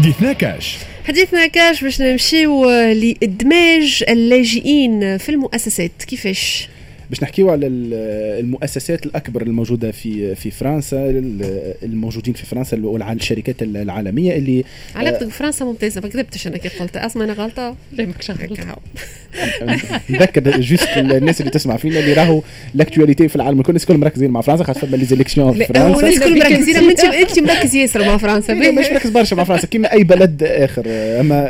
حديثنا كاش باش نمشيو لإدماج اللاجئين في المؤسسات. كيفاش باش نحكيو على المؤسسات الأكبر الموجودة في فرنسا، الموجودين في فرنسا والشركات العالمية اللي علاقتك بفرنسا ممتازة. ما كذبتش أنا كي قلت أصلا أنا غلطة جايبك شغلتها. نذكر جوست الناس اللي تسمع فينا اللي راهو لاكتواليتي في العالم الكل مركزين مع فرنسا، خاطر فما لي زيليكسيون في فرنسا. الناس الكل مركزين، انت مركز ياسر مع فرنسا. مش مركز برشا مع فرنسا كيما أي بلد آخر. أما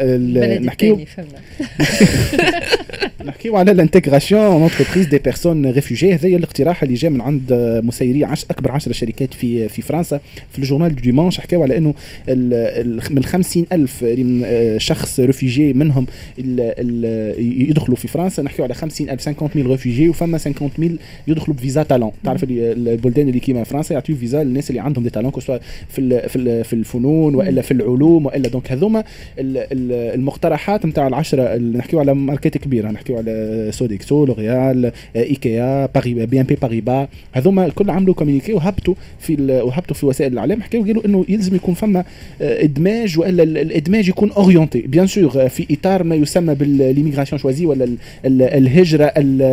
نحكيو على الانتغراسيون اونتربريز دي بيرسون ريفوجي. هذا الاقتراح اللي جاء من عند مسيري اكبر 10 شركات في فرنسا. في الجورنال دو ديمانش حكاوا على انه من 50,000 شخص ريفوجي منهم يدخلوا في فرنسا. نحكيو على 50,000 ريفوجي، وفما 50,000 يدخلوا بفيزا تالون. تعرف البلدان اللي كيما فرنسا يعطيو فيزا للناس اللي عندهم دي تالون، سواء في الفنون والا في العلوم والا. دونك هذوما المقترحات نتاع العشرة اللي نحكيو على ماركات كبيره، نحكيو على سوديكسو، لوريال، ايكيا، بي ان بي باريبا. هذوما الكل عملوا كوميونيكي وهبطوا في وسائل الاعلام. حكيوا قالوا انه يلزم يكون فما ادماج، والا الادماج يكون اورينتي بيان سور في اطار ما يسمى بالليميغراسيون شوازي، ولا الهجره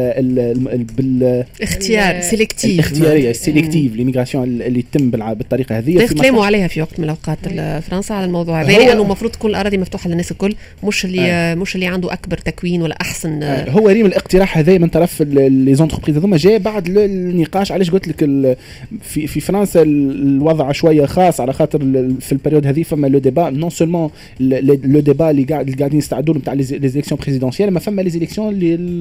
بالاختيار الاختياريه السيليكتيف، ليميغراسيون اللي تتم بالطريقه هذه. يتكلموا عليها في وقت من الاوقات فرنسا على الموضوع هذا، لانه المفروض تكون الاراضي مفتوحه للناس الكل، مش اللي عنده اكبر تكوين ولا احسن. هو ريم الاقتراح هذا من طرف لي زونتربريز هذوما جاء بعد النقاش. علاش قلت لك في فرنسا الوضع شويه خاص، على خاطر في البريود هذه فما لو ديبا نون سولمون لو ديبا اللي قاعدين يستعدوا نتاع لي زيليكسيون بريزيدونسيال، ما فما لي زيليكسيون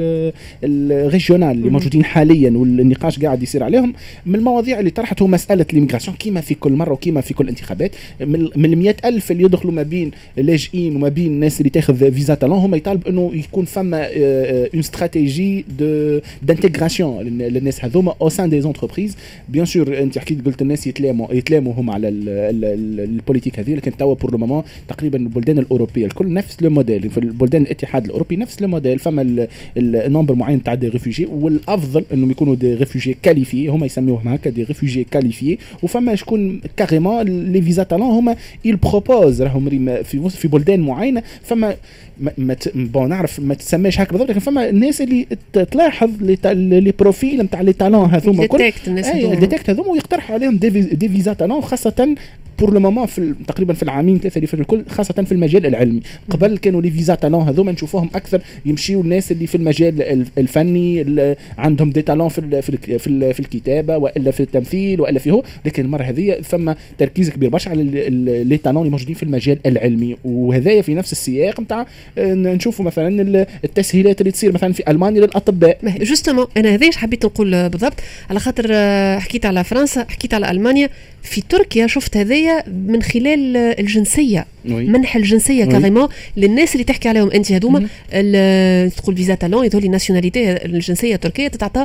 الريجيونال اللي موجودين حاليا، والنقاش قاعد يصير عليهم. من المواضيع اللي طرحت هو مساله ليميغراسيون كيما في كل مره وكيما في كل انتخابات. من 100,000 اللي يدخلوا ما بين لاجئين وما بين الناس اللي تاخذ فيزا تالون، هم يطالب انه يكون فما une stratégie d'intégration للناس هذوما au sein des entreprises. bien sûr انت حكيت قلت الناس يتلاموا هم على البوليتيك هذه، لكن توا بور لو مومون تقريبا البلدان الاوروبيه الكل نفس لو موديل. في البلدان الاتحاد الاوروبي نفس لو موديل، فما النمبر معين تاع دي ريفوجي، والافضل انهم يكونوا دي ريفوجي كاليفي، هم يسميوهم هكا دي ريفوجي كاليفي. وفما شكون كاريمون لي فيزا تالون هما يل بروبوز راهم في بلدان معينه. فما ما نعرف ما تسميش هكا بالضبط، لكن فما الناس اللي تلاحظ لي بروفيل نتاع لي تالون هذوما الكل، ديتكت هذوما ويقترحوا عليهم دي فيزا تالون، خاصه بور لو مومون تقريبا في العامين ثلاثه اللي في الكل، خاصه في المجال العلمي. قبل كانوا لي فيزا تالون هذوما نشوفوهم اكثر يمشيوا الناس اللي في المجال الفني اللي عندهم دي تالون في الكتابه والا في التمثيل والا فيه. لكن المره هذه ثم تركيز كبير برشا على لي تالون اللي موجودين في المجال العلمي. وهذايا في نفس السياق نتاع نشوفوا مثلا التسهيلات اللي تصير مثلا في المانيا للاطباء. جوستومون انا هذاش حبيت نقول بالضبط، على خاطر حكيت على فرنسا، حكيت على المانيا. في تركيا شفت هذايا من خلال الجنسيه، منح الجنسيه كاريمون للناس اللي تحكي عليهم انت هذوما. تقول فيزا تالون يدولي ناسيوناليتي، الجنسيه التركيه تتعطى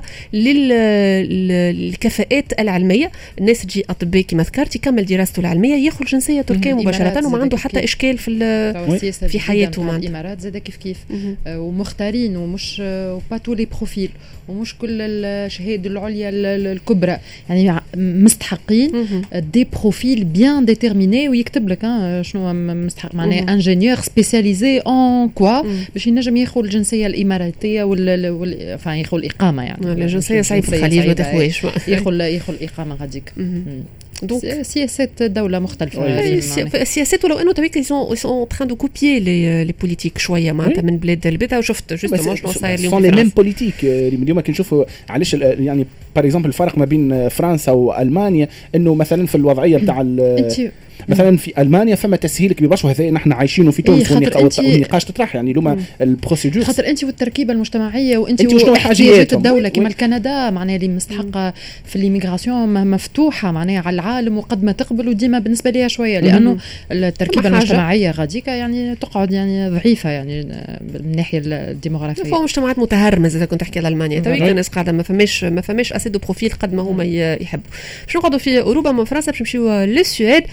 للكفاءات العلميه. الناس تجي اطباء كما ذكرت يكمل دراسته العلميه ياخذ جنسيه تركيه مباشره، وما عنده حتى اشكال في حياته. الامارات زاد كيف ومختارين، ومش با تو لي بروفيل، ومش كل الشهادة العليا الكبرى، يعني مستحقين دي بروفيل بيان ديتيرميني، ويكتب لك شنو مستحق، معناه انجينيور سبيسياليزي اون كوا باش ينجم ياخذ الجنسيه الاماراتيه يعني ياخذ الاقامه. يعني الجنسيه صعيب في الخليج ما تاخذوش، ياخذ الاقامه غاديك. دونك سياسات دولة مختلفة. سياسات ولو انه تويك يسون تران دو كوبيي لي بوليتيك شويه معناتها من بلاد لبلاد. وشفت جوستومون شنو صاير اليوم لي ميم بوليتيك اليوم كنشوفوا. علاش يعني باغ اكزومبل الفرق ما بين فرنسا والمانيا انه مثلا في الوضعيه نتاع مثلا في المانيا فما تسهيل كبير برشا، وهذا نحن عايشينه في تونس. والنقاش تطرح يعني لما البروسيدور خاطر انت والتركيبه المجتمعيه وانت واحتياجات الدوله كما كندا معناها اللي مستحقه في ليميغراسيون مفتوحه معناها على العالم، وقد ما تقبل وديما بالنسبه ليها شويه، لانه التركيبه المجتمعيه غاديكا يعني تقعد يعني ضعيفه يعني من الناحيه الديموغرافيه. فهو مجتمعات متهرمه. اذا كنت تحكي على المانيا تويك الناس قاعده ما فماش اسيد بروفيل قد ما هما يحبوا. باش نقعدوا في اوروبا من فرنسا باش نمشيو للسويد اللي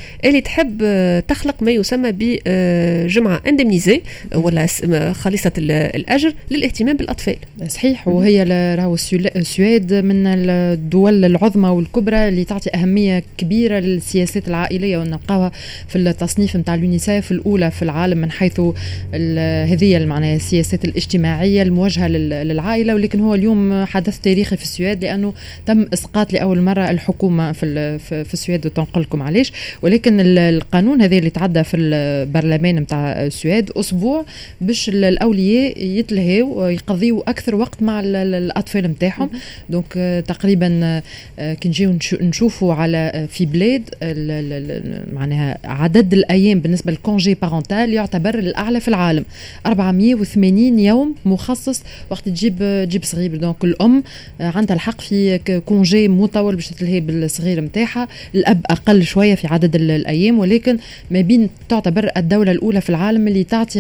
تحب تخلق ما يسمى بجمعة اندمنيزي ولا خالصة الأجر للاهتمام بالأطفال. صحيح. وهي راهو السويد من الدول العظمى والكبرى اللي تعطي أهمية كبيرة للسياسات العائلية، ونلقاها في التصنيف نتاع اليونيسيف الأولى في العالم من حيث هذه معناها السياسات الاجتماعية الموجهة للعائلة. ولكن هو اليوم حدث تاريخي في السويد لأنه تم إسقاط لأول مرة الحكومة في السويد، وتنقل لكم علاش. ولكن القانون هذا اللي تعدى في البرلمان نتاع السويد أسبوع باش الأولياء يتلهوا ويقضيوا أكثر وقت مع الأطفال نتاعهم. دونك تقريبا كي نجيو نشوفوا على في بلاد معناها عدد الأيام بالنسبة للكونجي بارونتال يعتبر الأعلى في العالم، 480 يوم مخصص وقت تجيب صغير. دونك الأم عندها الحق في كونجي مطول باش تلهي بالصغير متاعها، الأب أقل شوية في عدد الأيام، ولكن ما بين تعتبر الدولة الأولى في العالم اللي تعطي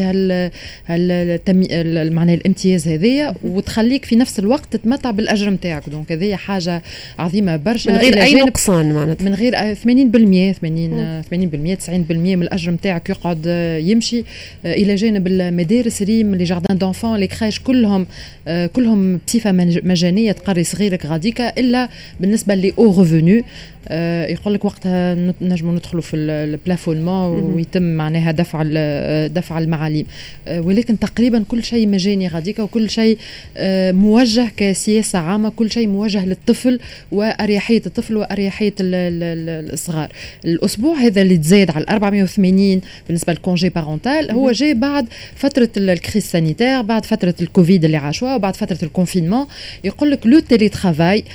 معنى الامتياز هذية وتخليك في نفس الوقت تتمتع بالأجر متاعك. دونك هذه حاجة عظيمة برشا من غير أي نقصان، معناتها من غير 80% 90% من الأجر متاعك يقعد يمشي إلى جانب المدارس ريم لي جاردان دونفون لي كراش كلهم بصفة مجانية تقري صغيرك غاديكا، إلا بالنسبة لي أو ريفونو يقول لك وقتها نجموا ندخلوا في البلافونمون ويتم معناها دفع المعاليم. ولكن تقريبا كل شيء مجاني غاديكا، وكل شيء موجه كسياسة عامة، كل شيء موجه للطفل وأريحية الطفل وأريحية الصغار. الأسبوع هذا اللي تزايد على 480 بالنسبة للكونجي بارونتال هو جاي بعد فترة الكريس سانيتير، بعد فترة الكوفيد اللي عاشوها، وبعد فترة الكونفينمون. يقول لك لو تيلي ترافاي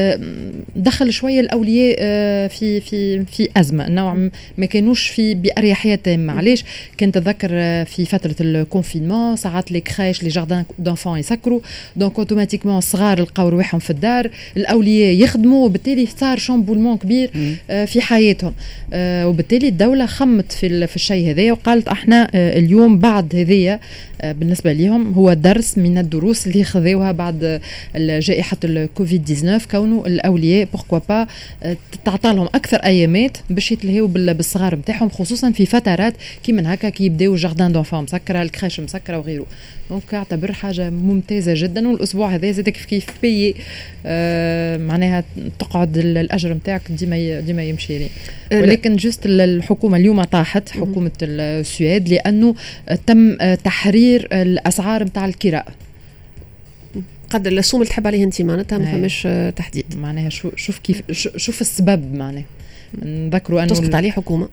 دخل شوية الأولياء في أزمة نوع ما كانوش في بأريحية تامة. علاش؟ كنت أتذكر في فترة الكونفينمون ساعات لي كراش لي جاردان دونفون يسكروا، دونك اوتوماتيكمون الصغار لقاو رواحهم في الدار، الأولياء يخدموا، وبالتالي صار شامبولمون كبير في حياتهم. وبالتالي الدولة خمت في الشيء هذا وقالت احنا اليوم بعد هذية بالنسبة لهم هو درس من الدروس اللي خذوها بعد جائحة الكوفيد 19، كونه الأولياء بوركوا با تعطى لهم أكثر أيامات باش يتلهيوا بالصغار متاعهم، خصوصا في فترات كي من هكا كي يبداو جاردان دونفون مسكرة، الكراش مسكرة وغيره. دونك اعتبر حاجة ممتازة جدا. والأسبوع هذا زادك كيف بيي معناها تقعد الأجر متاعك ديما يمشي لي. ولكن جست الحكومة اليوم طاحت حكومة السويد لأنه تم تحرير الأسعار متاع الكراء. قد السوم اللي تحب عليه انت معناتها ما فماش تحديد معناها شوف كيف شوف السبب معناه نذكروا أنه تسقط عليه حكومة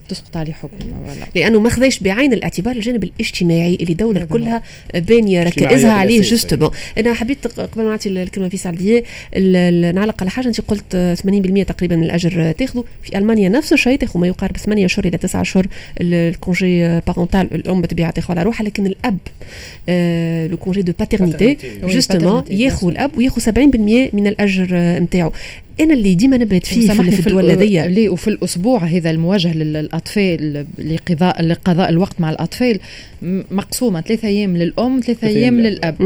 لأنه ما خذاش بعين الاعتبار الجانب الاجتماعي اللي دولة كلها بانية ركائزها عليه جوستومون. أنا حبيت قبل ما نعطي الكلمة في سعدية نعلق على حاجة. أنت قلت 80% تقريبا من الأجر تاخذه في ألمانيا، نفس الشيء تاخذ ما يقارب 8 أشهر إلى 9 أشهر الكونجي بارونتال، الأم بتبيع تاخذ على روحها، لكن الأب لو كونجي دو باترنيتي جوستومون ياخذ الأب وياخذ 70% من الأجر نتاعو. أنا اللي ديما نبهت فيه في الدول هذيا. وفي الأسبوع هذا الموجه للأطفال لقضاء الوقت مع الأطفال مقسومة 3 أيام للأم 3 أيام للأب.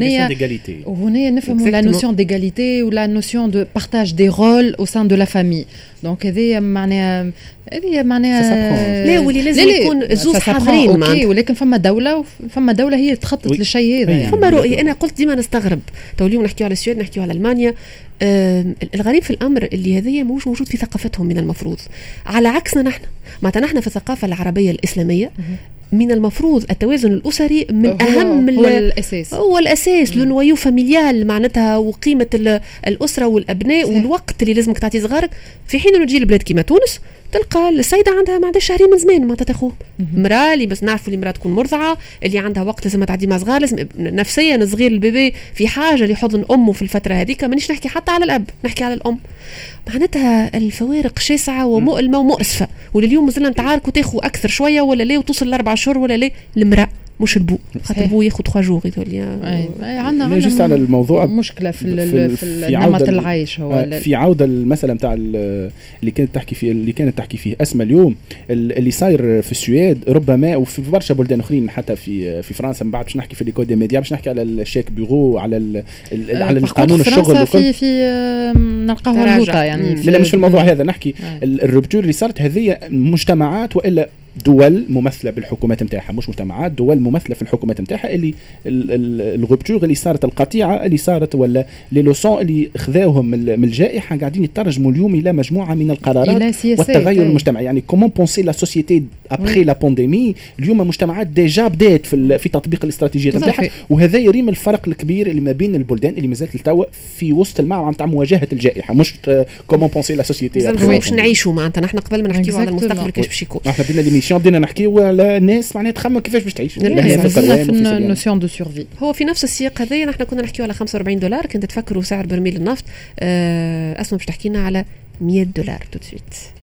وهنا نفهم لا نوسيون ديغاليتي ولا نوسيون دو بارتاج دي رول أو سان دو لا فامي. دونك هذه معناها لا واللي لازم يكون زوج حاضرين معاك. ولكن فما دولة هي تخطط للشيء هذا يعني. فما رؤية. أنا قلت ديما نستغرب تو اليوم نحكيو على السويد نحكيو على ألمانيا. الغريب في الأمر اللي هذه موش موجود في ثقافتهم من المفروض، على عكسنا نحن في الثقافة العربية الإسلامية من المفروض التوازن الأسري من أهم هو الأساس لنويو فاميليال معناتها، وقيمة الأسرة والأبناء والوقت اللي لازمك تعطي صغارك. في حين نجي لبلاد كيما تونس تلقى السيدة عندها ما عندها شهرين من زمان ما تاخوه مرأة اللي بس نعرفوا اللي مرأة تكون مرضعة اللي عندها وقت لازم تعدي مع صغار، لازم نفسيا صغير البيبي في حاجة لحضن أمه في الفترة هذيك. مانيش نحكي حتى على الأب، نحكي على الأم. معناتها الفوارق شاسعة ومؤلمة ومؤسفة. ولليوم مازلنا نتعاركوا تاخوا أكثر شوية ولا ليه وتوصل ل4 أشهر ولا ليه المرأة مش البو، خاطر البو ياخذ 3 جور يقول لي. عندنا جست على الموضوع مشكله في نمط العيش. هو في عوده المساله نتاع اللي كانت تحكي فيه اسماء اليوم اللي صاير في السويد ربما وفي برشا بلدان اخرين حتى في فرنسا. من بعد باش نحكي في لي كود دي ميديا، باش نحكي على الشيك بيرو، على القانون الشغل في نلقاوها هلوطه يعني. لا مش في الموضوع هذا نحكي. الربتور اللي صارت هذه مجتمعات والا دول ممثله بالحكومات نتاعها، مش مجتمعات، دول ممثله في الحكومات نتاعها، اللي الغبتور اللي صارت، القطيعه اللي صارت ولا لي لوسون اللي خذاوهم من الجائحه قاعدين يترجموا اليوم الى مجموعه من القرارات والتغير المجتمعي. يعني كومون بونسي لا سوسيتي ابري لا بانديمي. اليوم المجتمعات ديجا بدات في تطبيق الاستراتيجيات نتاعها، وهذا يريم الفرق الكبير اللي ما بين البلدان اللي مازالت لتوا في وسط المعركه نتاع مواجهه الجائحه، مش كومون بونسي لا سوسيتي. باش نعيشوا معناتها نحن قبل ما نحكيوا على المستقبل كيفاش باش يكون. احنا بدينا بدينا نحكيو على الناس معناتها تخمم كيفاش باش تعيش. في النوسيون دو سورفي. هو في نفس السياق هذايا نحن كنا نحكيو على $45. كنت تفكروا سعر برميل النفط. اسمع باش تحكينا على $100 تو سويت.